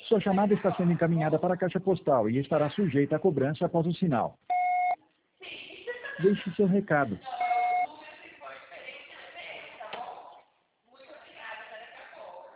Sua chamada está sendo encaminhada para a caixa postal e estará sujeita à cobrança após o sinal. Deixe seu recado.